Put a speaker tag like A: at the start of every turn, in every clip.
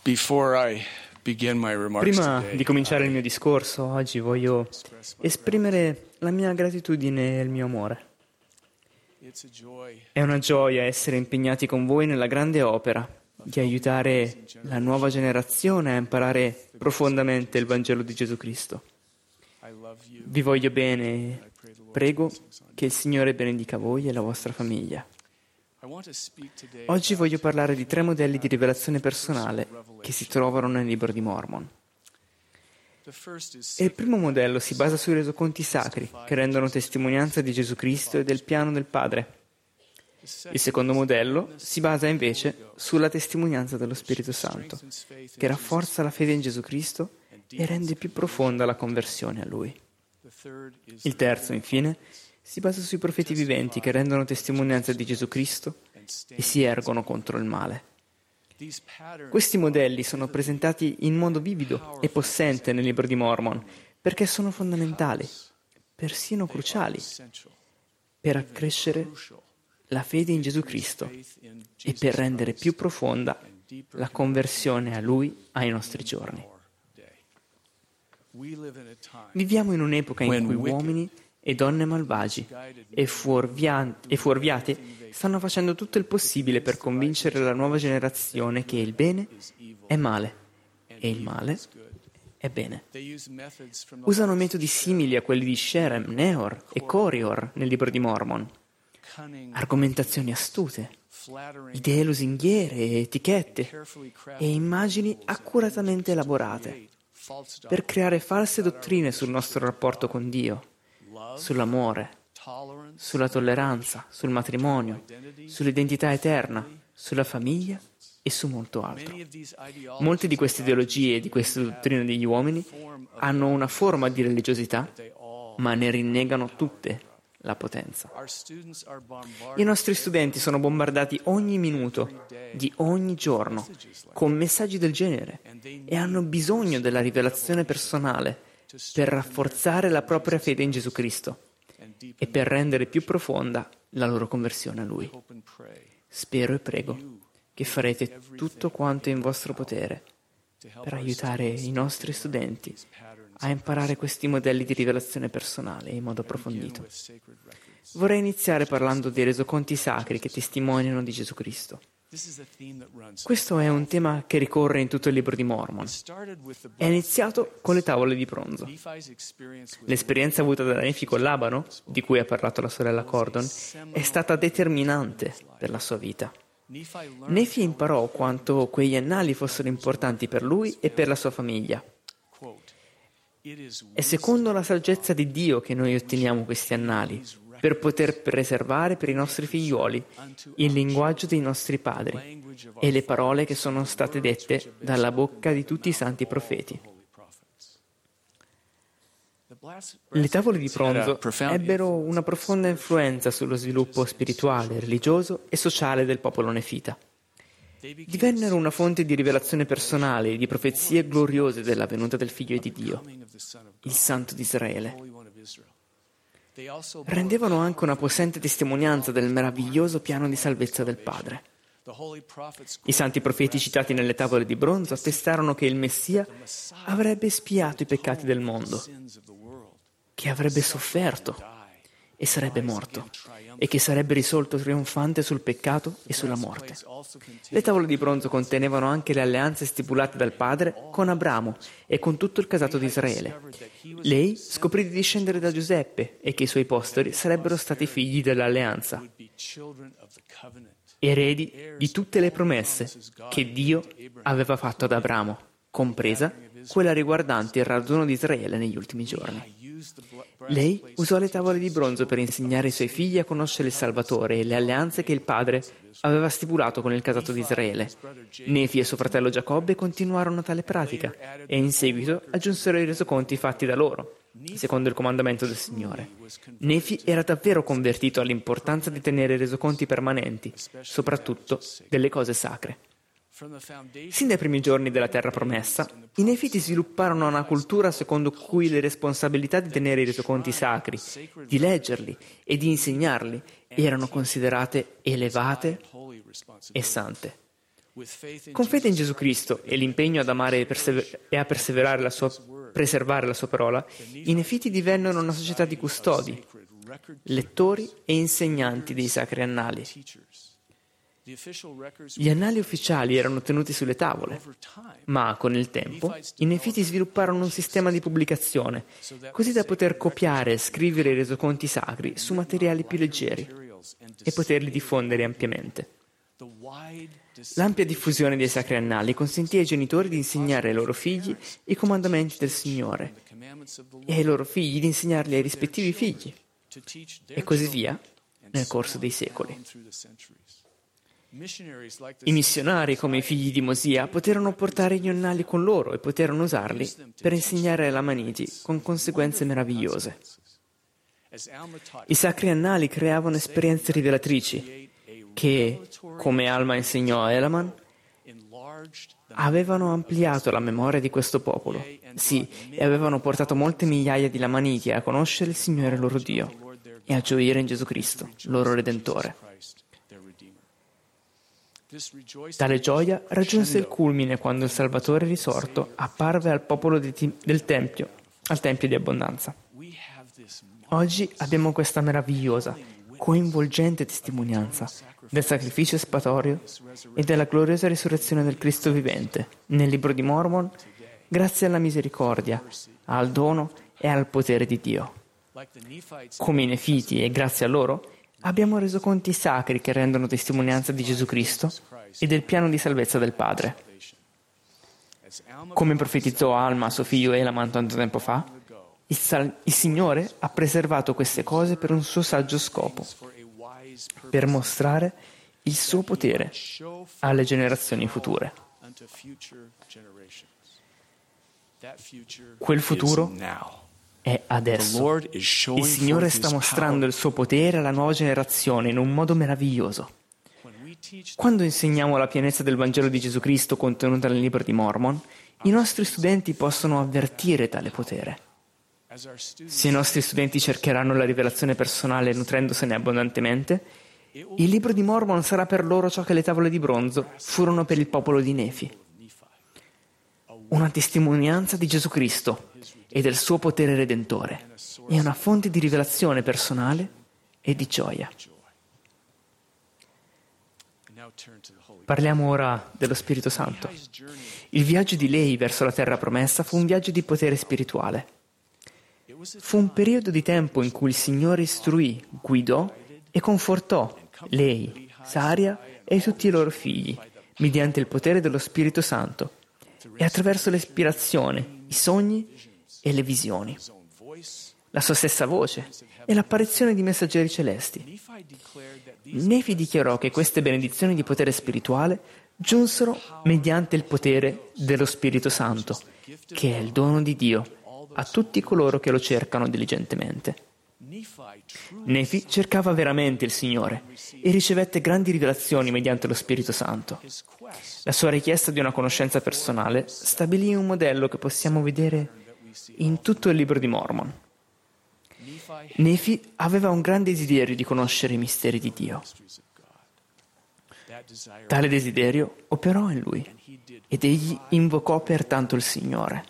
A: Prima di cominciare il mio discorso, oggi voglio esprimere la mia gratitudine e il mio amore. È una gioia essere impegnati con voi nella grande opera di aiutare la nuova generazione a imparare profondamente il Vangelo di Gesù Cristo. Vi voglio bene e prego che il Signore benedica voi e la vostra famiglia. Oggi voglio parlare di 3 modelli di rivelazione personale che si trovano nel libro di Mormon. Il primo modello si basa sui resoconti sacri che rendono testimonianza di Gesù Cristo e del piano del Padre. Il secondo modello si basa invece sulla testimonianza dello Spirito Santo, che rafforza la fede in Gesù Cristo e rende più profonda la conversione a Lui. Il terzo, infine, si basa sui profeti viventi che rendono testimonianza di Gesù Cristo e si ergono contro il male. Questi modelli sono presentati in modo vivido e possente nel libro di Mormon perché sono fondamentali, persino cruciali, per accrescere la fede in Gesù Cristo e per rendere più profonda la conversione a Lui ai nostri giorni. Viviamo in un'epoca in cui uomini e donne malvagi e fuorviate stanno facendo tutto il possibile per convincere la nuova generazione che il bene è male e il male è bene. Usano metodi simili a quelli di Sherem, Nehor e Corior nel libro di Mormon. Argomentazioni astute, idee lusinghiere, etichette e immagini accuratamente elaborate per creare false dottrine sul nostro rapporto con Dio, sull'amore, sulla tolleranza, sul matrimonio, sull'identità eterna, sulla famiglia e su molto altro. Molte di queste ideologie e di queste dottrine degli uomini hanno una forma di religiosità, ma ne rinnegano tutte la potenza. I nostri studenti sono bombardati ogni minuto di ogni giorno con messaggi del genere e hanno bisogno della rivelazione personale per rafforzare la propria fede in Gesù Cristo e per rendere più profonda la loro conversione a Lui. Spero e prego che farete tutto quanto è in vostro potere per aiutare i nostri studenti a imparare questi modelli di rivelazione personale in modo approfondito. Vorrei iniziare parlando dei resoconti sacri che testimoniano di Gesù Cristo. Questo è un tema che ricorre in tutto il libro di Mormon. È iniziato con le tavole di bronzo. L'esperienza avuta da Nefi con Labano, di cui ha parlato la sorella Cordon, è stata determinante per la sua vita. Nefi imparò quanto quegli annali fossero importanti per lui e per la sua famiglia. È secondo la saggezza di Dio che noi otteniamo questi annali, per poter preservare per i nostri figliuoli il linguaggio dei nostri padri e le parole che sono state dette dalla bocca di tutti i santi profeti. Le tavole di bronzo ebbero una profonda influenza sullo sviluppo spirituale, religioso e sociale del popolo nefita. Divennero una fonte di rivelazione personale e di profezie gloriose della venuta del Figlio di Dio, il Santo di Israele. Rendevano anche una possente testimonianza del meraviglioso piano di salvezza del Padre. I santi profeti citati nelle tavole di bronzo attestarono che il Messia avrebbe espiato i peccati del mondo, che avrebbe sofferto e sarebbe morto, e che sarebbe risolto trionfante sul peccato e sulla morte. Le tavole di bronzo contenevano anche le alleanze stipulate dal padre con Abramo e con tutto il casato di Israele. Lei scoprì di discendere da Giuseppe e che i suoi posteri sarebbero stati figli dell'alleanza, eredi di tutte le promesse che Dio aveva fatto ad Abramo, compresa quella riguardante il raduno di Israele negli ultimi giorni. Lei usò le tavole di bronzo per insegnare ai suoi figli a conoscere il Salvatore e le alleanze che il padre aveva stipulato con il casato di Israele. Nefi e suo fratello Giacobbe continuarono tale pratica e in seguito aggiunsero i resoconti fatti da loro, secondo il comandamento del Signore. Nefi era davvero convertito all'importanza di tenere resoconti permanenti, soprattutto delle cose sacre. Sin dai primi giorni della terra promessa, i Nefiti svilupparono una cultura secondo cui le responsabilità di tenere i resoconti sacri, di leggerli e di insegnarli erano considerate elevate e sante. Con fede in Gesù Cristo e l'impegno ad amare e a preservare la sua parola, i Nefiti divennero una società di custodi, lettori e insegnanti dei sacri annali. Gli annali ufficiali erano tenuti sulle tavole, ma con il tempo i Nefiti svilupparono un sistema di pubblicazione, così da poter copiare e scrivere i resoconti sacri su materiali più leggeri e poterli diffondere ampiamente. L'ampia diffusione dei sacri annali consentì ai genitori di insegnare ai loro figli i comandamenti del Signore e ai loro figli di insegnarli ai rispettivi figli, e così via nel corso dei secoli. I missionari, come i figli di Mosia, poterono portare gli annali con loro e poterono usarli per insegnare ai Lamaniti con conseguenze meravigliose. I sacri annali creavano esperienze rivelatrici che, come Alma insegnò a Elaman, avevano ampliato la memoria di questo popolo, sì, e avevano portato molte migliaia di Lamaniti a conoscere il Signore loro Dio e a gioire in Gesù Cristo, loro Redentore. Tale gioia raggiunse il culmine quando il Salvatore risorto apparve al popolo del Tempio, al Tempio di abbondanza. Oggi abbiamo questa meravigliosa, coinvolgente testimonianza del sacrificio espiatorio e della gloriosa risurrezione del Cristo vivente nel Libro di Mormon, grazie alla misericordia, al dono e al potere di Dio. Come i Nefiti, e grazie a loro, abbiamo resoconti sacri che rendono testimonianza di Gesù Cristo e del piano di salvezza del Padre. Come profetizzò Alma a suo figlio Elaman tanto tempo fa, il Signore ha preservato queste cose per un suo saggio scopo, per mostrare il suo potere alle generazioni future. Quel futuro è adesso. Il Signore sta mostrando il suo potere alla nuova generazione in un modo meraviglioso. Quando insegniamo la pienezza del Vangelo di Gesù Cristo contenuta nel Libro di Mormon, i nostri studenti possono avvertire tale potere. Se i nostri studenti cercheranno la rivelazione personale nutrendosene abbondantemente, il Libro di Mormon sarà per loro ciò che le tavole di bronzo furono per il popolo di Nefi. Una testimonianza di Gesù Cristo e del suo potere redentore, e una fonte di rivelazione personale e di gioia. Parliamo ora dello Spirito Santo. Il viaggio di lei verso la terra promessa fu un viaggio di potere spirituale. Fu un periodo di tempo in cui il Signore istruì, guidò e confortò lei, Saria e tutti i loro figli, mediante il potere dello Spirito Santo e attraverso l'ispirazione, i sogni e le visioni, la sua stessa voce e l'apparizione di messaggeri celesti. Nefi dichiarò che queste benedizioni di potere spirituale giunsero mediante il potere dello Spirito Santo, che è il dono di Dio a tutti coloro che lo cercano diligentemente. Nefi cercava veramente il Signore e ricevette grandi rivelazioni mediante lo Spirito Santo. La sua richiesta di una conoscenza personale stabilì un modello che possiamo vedere in tutto il Libro di Mormon. Nefi aveva un grande desiderio di conoscere i misteri di Dio. Tale desiderio operò in lui ed egli invocò pertanto il Signore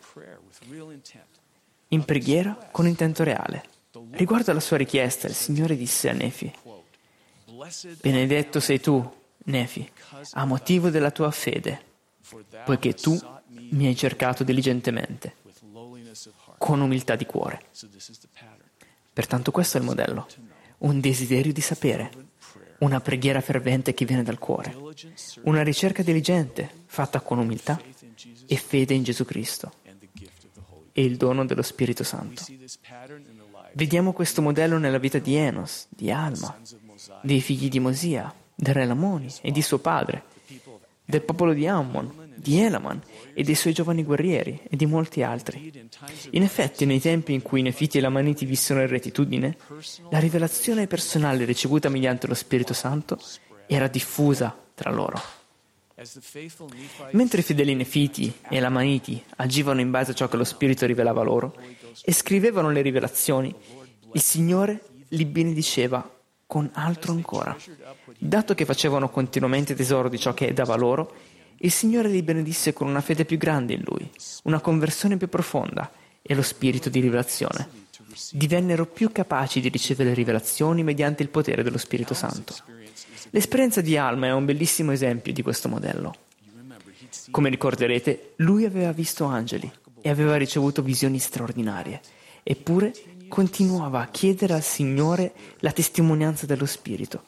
A: in preghiera con intento reale. Riguardo alla sua richiesta, il Signore disse a Nefi: «Benedetto sei tu, Nefi, a motivo della tua fede, poiché tu mi hai cercato diligentemente, con umiltà di cuore». Pertanto questo è il modello, un desiderio di sapere, una preghiera fervente che viene dal cuore, una ricerca diligente fatta con umiltà e fede in Gesù Cristo e il dono dello Spirito Santo. Vediamo questo modello nella vita di Enos, di Alma, dei figli di Mosia, del re Lamoni e di suo padre, del popolo di Ammon, di Elaman e dei suoi giovani guerrieri e di molti altri. In effetti, nei tempi in cui i Nefiti e i Lamaniti vissero in retitudine, la rivelazione personale ricevuta mediante lo Spirito Santo era diffusa tra loro. Mentre i fedeli Nefiti e Lamaniti agivano in base a ciò che lo Spirito rivelava loro e scrivevano le rivelazioni, il Signore li benediceva con altro ancora. Dato che facevano continuamente tesoro di ciò che dava loro, il Signore li benedisse con una fede più grande in Lui, una conversione più profonda e lo spirito di rivelazione. Divennero più capaci di ricevere rivelazioni mediante il potere dello Spirito Santo. L'esperienza di Alma è un bellissimo esempio di questo modello. Come ricorderete, lui aveva visto angeli e aveva ricevuto visioni straordinarie, eppure continuava a chiedere al Signore la testimonianza dello Spirito.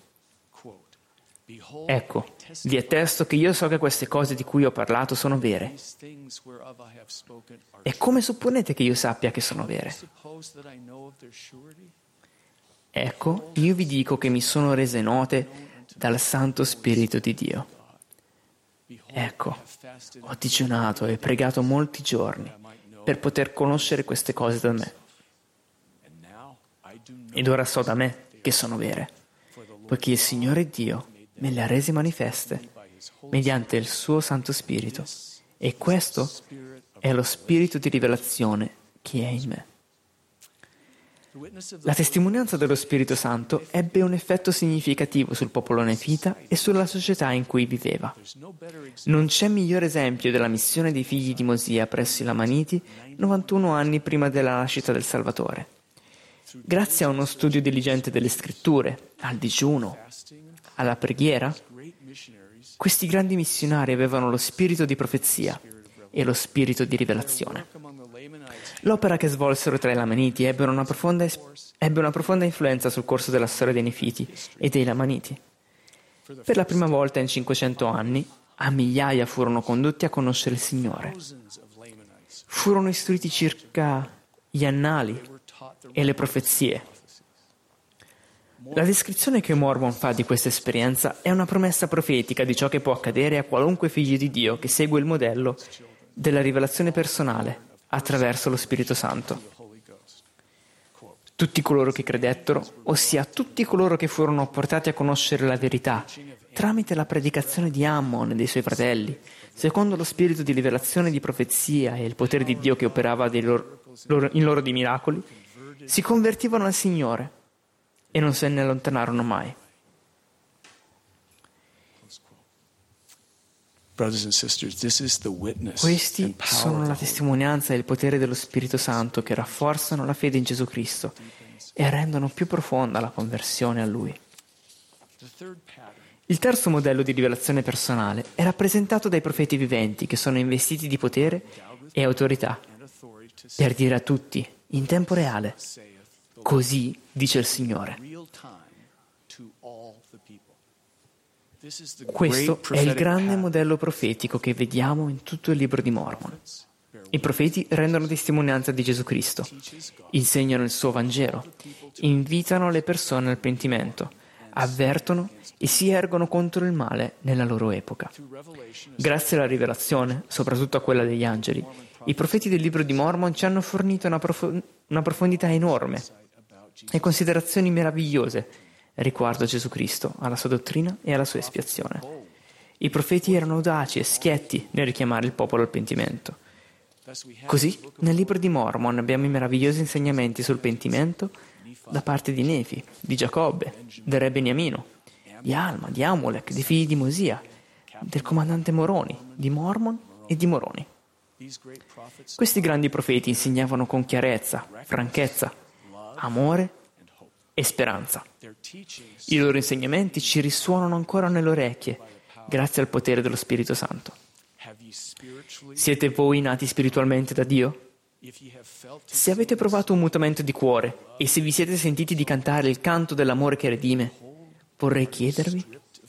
A: Ecco, vi attesto che io so che queste cose di cui ho parlato sono vere. E come supponete che io sappia che sono vere? Ecco, io vi dico che mi sono rese note dal Santo Spirito di Dio. Ecco, ho digiunato e pregato molti giorni per poter conoscere queste cose da me. Ed ora so da me che sono vere, poiché il Signore Dio me le ha rese manifeste mediante il suo Santo Spirito. E questo è lo spirito di rivelazione che è in me. La testimonianza dello Spirito Santo ebbe un effetto significativo sul popolo nefita e sulla società in cui viveva. Non c'è migliore esempio della missione dei figli di Mosia presso i Lamaniti 91 anni prima della nascita del Salvatore. Grazie a uno studio diligente delle Scritture, al digiuno, alla preghiera, questi grandi missionari avevano lo spirito di profezia e lo spirito di rivelazione. L'opera che svolsero tra i Lamaniti ebbe una profonda influenza sul corso della storia dei Nefiti e dei Lamaniti. Per la prima volta in 500 anni, a migliaia furono condotti a conoscere il Signore. Furono istruiti circa gli annali e le profezie. La descrizione che Mormon fa di questa esperienza è una promessa profetica di ciò che può accadere a qualunque figlio di Dio che segue il modello della rivelazione personale attraverso lo Spirito Santo. Tutti coloro che credettero, ossia tutti coloro che furono portati a conoscere la verità tramite la predicazione di Ammon e dei suoi fratelli, secondo lo spirito di rivelazione di profezia e il potere di Dio che operava in loro di miracoli, si convertivano al Signore e non se ne allontanarono mai. Questi sono la testimonianza e il potere dello Spirito Santo che rafforzano la fede in Gesù Cristo e rendono più profonda la conversione a Lui. Il terzo modello di rivelazione personale è rappresentato dai profeti viventi che sono investiti di potere e autorità per dire a tutti, in tempo reale, così dice il Signore. Questo è il grande modello profetico che vediamo in tutto il libro di Mormon. I profeti rendono testimonianza di Gesù Cristo, insegnano il suo Vangelo, invitano le persone al pentimento, avvertono e si ergono contro il male nella loro epoca. Grazie alla rivelazione, soprattutto a quella degli angeli, i profeti del libro di Mormon ci hanno fornito una profondità enorme e considerazioni meravigliose riguardo a Gesù Cristo, alla sua dottrina e alla sua espiazione. I profeti erano audaci e schietti nel richiamare il popolo al pentimento. Così, nel libro di Mormon abbiamo i meravigliosi insegnamenti sul pentimento da parte di Nefi, di Giacobbe, del re Beniamino, di Alma, di Amulek, dei figli di Mosia, del comandante Moroni, di Mormon e di Moroni. Questi grandi profeti insegnavano con chiarezza, franchezza, amore e speranza. I loro insegnamenti ci risuonano ancora nelle orecchie, grazie al potere dello Spirito Santo. Siete voi nati spiritualmente da Dio? Se avete provato un mutamento di cuore e se vi siete sentiti di cantare il canto dell'amore che redime, vorrei chiedervi,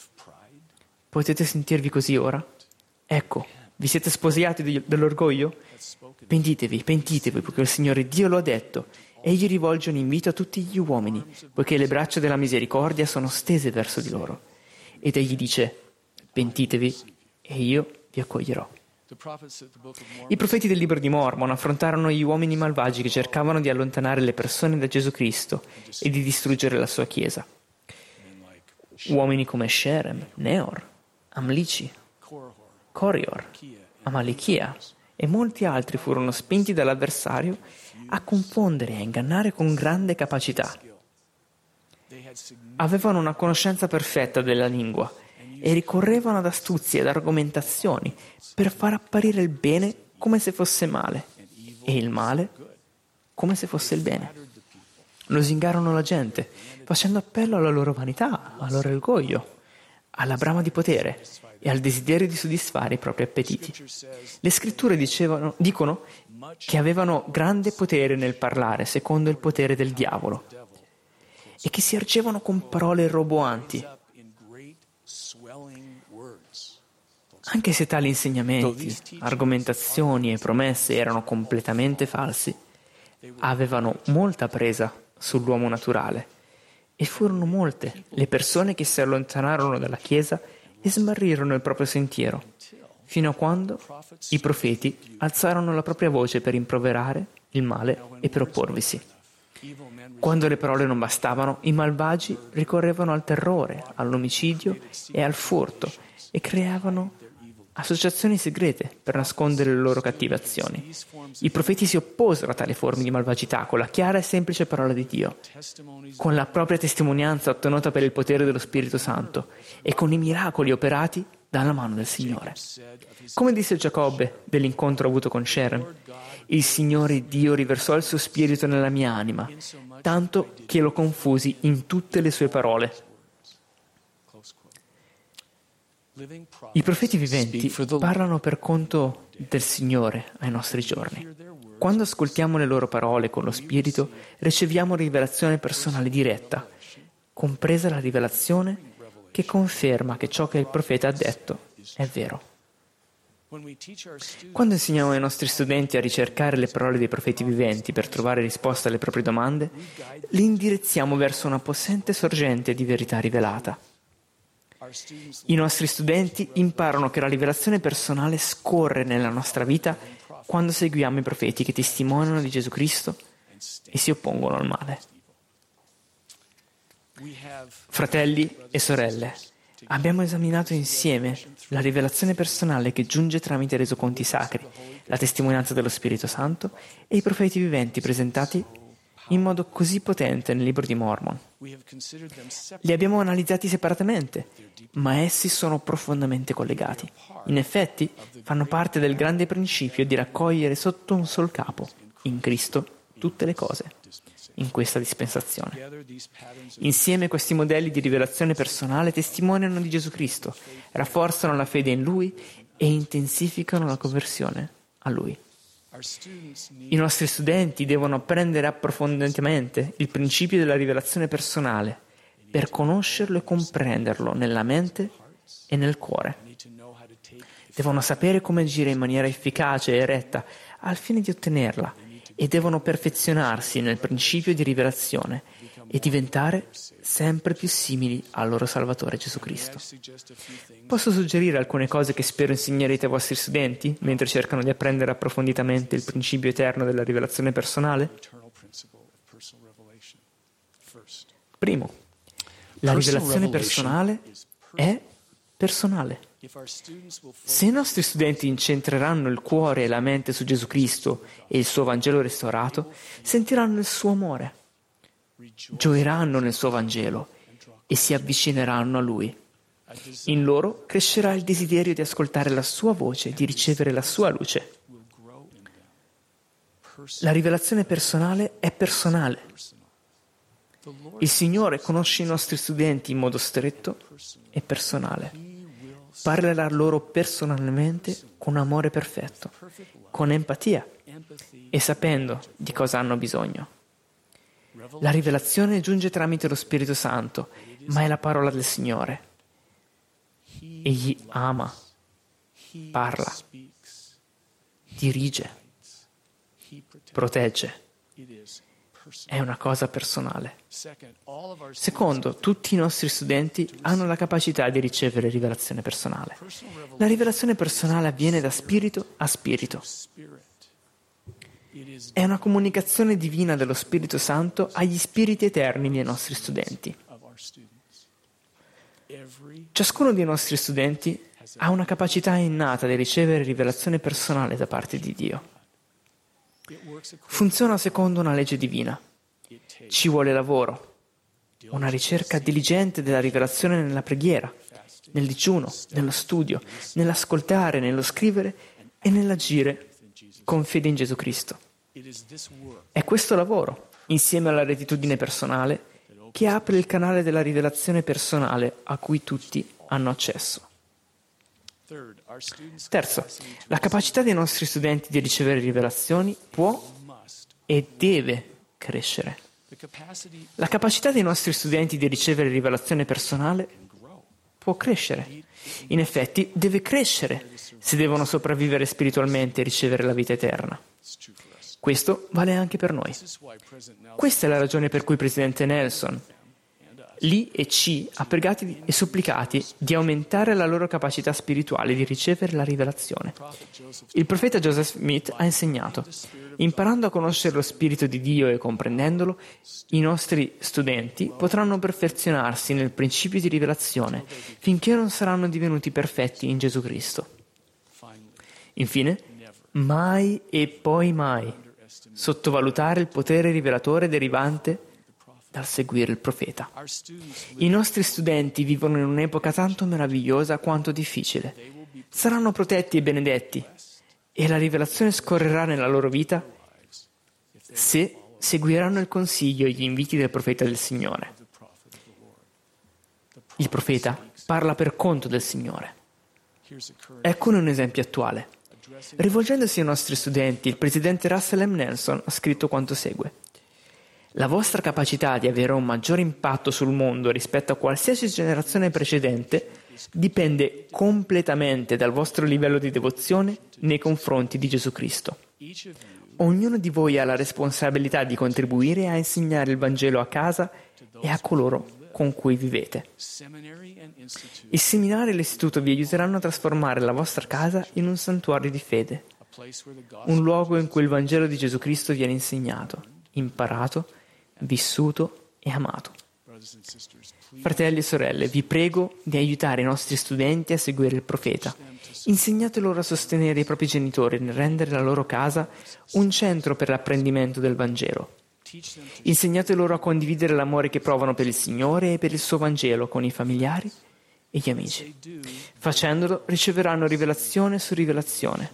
A: potete sentirvi così ora? Ecco, vi siete spogliati dell'orgoglio? Pentitevi, poiché il Signore Dio lo ha detto. Egli rivolge un invito a tutti gli uomini, poiché le braccia della misericordia sono stese verso di loro. Ed egli dice, pentitevi e io vi accoglierò. I profeti del libro di Mormon affrontarono gli uomini malvagi che cercavano di allontanare le persone da Gesù Cristo e di distruggere la sua Chiesa. Uomini come Sherem, Neor, Amlici, Corior, Amalichia e molti altri furono spinti dall'avversario a confondere e a ingannare con grande capacità. Avevano una conoscenza perfetta della lingua e ricorrevano ad astuzie ed argomentazioni per far apparire il bene come se fosse male e il male come se fosse il bene. Lusingarono la gente, facendo appello alla loro vanità, al loro orgoglio, alla brama di potere e al desiderio di soddisfare i propri appetiti. Le scritture dicono che avevano grande potere nel parlare, secondo il potere del diavolo, e che si ergevano con parole roboanti. Anche se tali insegnamenti, argomentazioni e promesse erano completamente falsi, avevano molta presa sull'uomo naturale e furono molte le persone che si allontanarono dalla Chiesa e smarrirono il proprio sentiero, fino a quando i profeti alzarono la propria voce per rimproverare il male e per opporvisi. Quando le parole non bastavano, i malvagi ricorrevano al terrore, all'omicidio e al furto e creavano associazioni segrete per nascondere le loro cattive azioni. I profeti si opposero a tali forme di malvagità con la chiara e semplice parola di Dio, con la propria testimonianza ottenuta per il potere dello Spirito Santo e con i miracoli operati dalla mano del Signore. Come disse Giacobbe dell'incontro avuto con Sherem, il Signore Dio riversò il suo spirito nella mia anima, tanto che lo confusi in tutte le sue parole. I profeti viventi parlano per conto del Signore ai nostri giorni. Quando ascoltiamo le loro parole con lo Spirito, riceviamo rivelazione personale diretta, compresa la rivelazione che conferma che ciò che il profeta ha detto è vero. Quando insegniamo ai nostri studenti a ricercare le parole dei profeti viventi per trovare risposte alle proprie domande, li indirizziamo verso una possente sorgente di verità rivelata. I nostri studenti imparano che la rivelazione personale scorre nella nostra vita quando seguiamo i profeti che testimoniano di Gesù Cristo e si oppongono al male. Fratelli e sorelle, abbiamo esaminato insieme la rivelazione personale che giunge tramite i resoconti sacri, la testimonianza dello Spirito Santo e i profeti viventi presentati in modo così potente nel libro di Mormon. Li abbiamo analizzati separatamente, ma essi sono profondamente collegati. In effetti, fanno parte del grande principio di raccogliere sotto un sol capo, in Cristo, tutte le cose, in questa dispensazione. Insieme questi modelli di rivelazione personale testimoniano di Gesù Cristo, rafforzano la fede in Lui e intensificano la conversione a Lui. I nostri studenti devono apprendere approfonditamente il principio della rivelazione personale per conoscerlo e comprenderlo nella mente e nel cuore. Devono sapere come agire in maniera efficace e retta al fine di ottenerla e devono perfezionarsi nel principio di rivelazione e diventare sempre più simili al loro Salvatore Gesù Cristo. Posso suggerire alcune cose che spero insegnerete ai vostri studenti mentre cercano di apprendere approfonditamente il principio eterno della rivelazione personale? Primo, la rivelazione personale è personale. Se i nostri studenti incentreranno il cuore e la mente su Gesù Cristo e il suo Vangelo restaurato, sentiranno il suo amore, gioiranno nel suo Vangelo e si avvicineranno a Lui. In loro crescerà il desiderio di ascoltare la sua voce e di ricevere la sua luce. La rivelazione personale è personale. Il Signore conosce i nostri studenti in modo stretto e personale. Parlerà loro personalmente con amore perfetto, con empatia e sapendo di cosa hanno bisogno. La rivelazione giunge tramite lo Spirito Santo, ma è la parola del Signore. Egli ama, parla, dirige, protegge. È una cosa personale. Secondo, tutti i nostri studenti hanno la capacità di ricevere rivelazione personale. La rivelazione personale avviene da spirito a spirito. È una comunicazione divina dello Spirito Santo agli spiriti eterni dei nostri studenti. Ciascuno dei nostri studenti ha una capacità innata di ricevere rivelazione personale da parte di Dio. Funziona secondo una legge divina. Ci vuole lavoro, una ricerca diligente della rivelazione nella preghiera nel digiuno, nello studio, nell'ascoltare, nello scrivere e nell'agire con fede in Gesù Cristo. È questo lavoro, insieme alla rettitudine personale, che apre il canale della rivelazione personale a cui tutti hanno accesso. Terzo, la capacità dei nostri studenti di ricevere rivelazioni può e deve crescere. La capacità dei nostri studenti di ricevere rivelazione personale può crescere. In effetti, deve crescere se devono sopravvivere spiritualmente e ricevere la vita eterna. Questo vale anche per noi. Questa è la ragione per cui il presidente Nelson, Lee e C ha pregati e supplicati di aumentare la loro capacità spirituale di ricevere la rivelazione. Il profeta Joseph Smith ha insegnato: imparando a conoscere lo Spirito di Dio e comprendendolo, i nostri studenti potranno perfezionarsi nel principio di rivelazione finché non saranno divenuti perfetti in Gesù Cristo. Infine, mai e poi mai sottovalutare il potere rivelatore derivante dal seguire il profeta. I nostri studenti vivono in un'epoca tanto meravigliosa quanto difficile. Saranno protetti e benedetti e la rivelazione scorrerà nella loro vita se seguiranno il consiglio e gli inviti del profeta del Signore. Il profeta parla per conto del Signore. Eccone un esempio attuale. Rivolgendosi ai nostri studenti, il presidente Russell M. Nelson ha scritto quanto segue: la vostra capacità di avere un maggiore impatto sul mondo rispetto a qualsiasi generazione precedente dipende completamente dal vostro livello di devozione nei confronti di Gesù Cristo. Ognuno di voi ha la responsabilità di contribuire a insegnare il Vangelo a casa e a coloro con cui vivete. Il seminario e l'istituto vi aiuteranno a trasformare la vostra casa in un santuario di fede, un luogo in cui il Vangelo di Gesù Cristo viene insegnato, imparato, vissuto e amato. Fratelli e sorelle, vi prego di aiutare i nostri studenti a seguire il profeta. Insegnate loro a sostenere i propri genitori nel rendere la loro casa un centro per l'apprendimento del Vangelo. Insegnate loro a condividere l'amore che provano per il Signore e per il suo Vangelo con i familiari e gli amici. Facendolo, riceveranno rivelazione su rivelazione.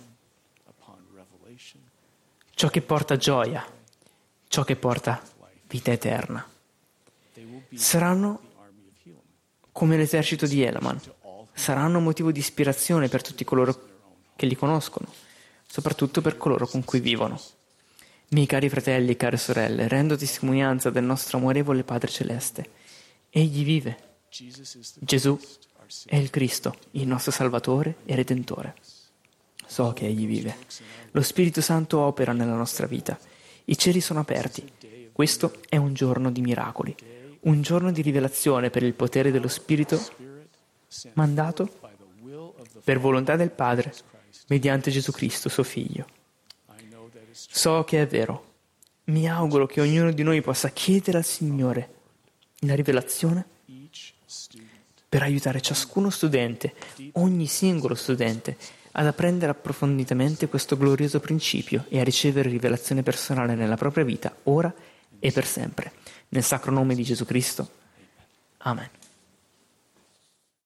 A: Ciò che porta gioia, ciò che porta vita eterna. Saranno come l'esercito di Elaman. Saranno motivo di ispirazione per tutti coloro che li conoscono, soprattutto per coloro con cui vivono. Miei cari fratelli e care sorelle, rendo testimonianza del nostro amorevole Padre Celeste. Egli vive. Gesù è il Cristo, il nostro Salvatore e Redentore. So che Egli vive. Lo Spirito Santo opera nella nostra vita. I cieli sono aperti. Questo è un giorno di miracoli, un giorno di rivelazione per il potere dello Spirito mandato per volontà del Padre mediante Gesù Cristo, suo Figlio. So che è vero. Mi auguro che ognuno di noi possa chiedere al Signore la rivelazione per aiutare ciascuno studente, ogni singolo studente, ad apprendere approfonditamente questo glorioso principio e a ricevere rivelazione personale nella propria vita, ora e per sempre. Nel sacro nome di Gesù Cristo. Amen.